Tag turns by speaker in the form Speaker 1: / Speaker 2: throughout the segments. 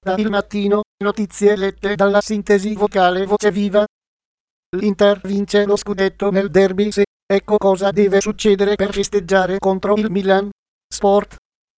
Speaker 1: Da Il Mattino, notizie lette dalla sintesi vocale Voce Viva. L'Inter vince lo scudetto nel derby se, ecco cosa deve succedere per festeggiare contro il Milan. Sport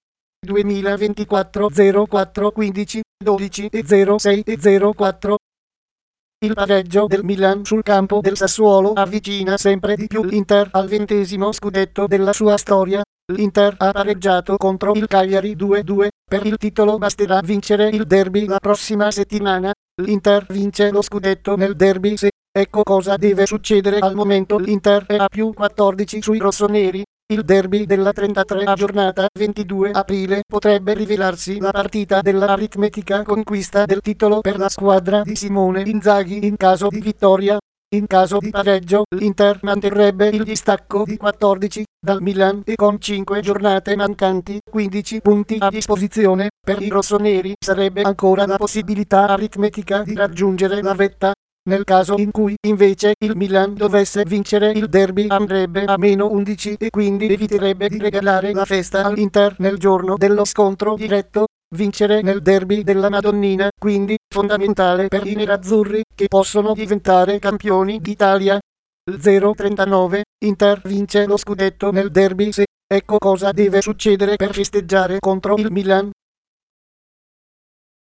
Speaker 1: 2024 04 15 12 e 06 e 04. Il pareggio del Milan sul campo del Sassuolo avvicina sempre di più l'Inter al 20° scudetto della sua storia. L'Inter ha pareggiato contro il Cagliari 2-2, per il titolo basterà vincere il derby la prossima settimana. L'Inter vince lo scudetto nel derby se, ecco cosa deve succedere al momento l'Inter è a più 14 sui rossoneri. Il derby della 33a giornata 22 aprile potrebbe rivelarsi la partita dell'aritmetica conquista del titolo per la squadra di Simone Inzaghi in caso di vittoria. In caso di pareggio, l'Inter manterrebbe il distacco di 14 dal Milan e con 5 giornate mancanti 15 punti a disposizione, per i rossoneri sarebbe ancora la possibilità aritmetica di raggiungere la vetta. Nel caso in cui invece il Milan dovesse vincere il derby andrebbe a meno 11 e quindi eviterebbe di regalare la festa all'Inter nel giorno dello scontro diretto. Vincere nel derby della Madonnina, quindi, fondamentale per i nerazzurri, che possono diventare campioni d'Italia. 039, Inter vince lo scudetto nel derby se, ecco cosa deve succedere per festeggiare contro il Milan.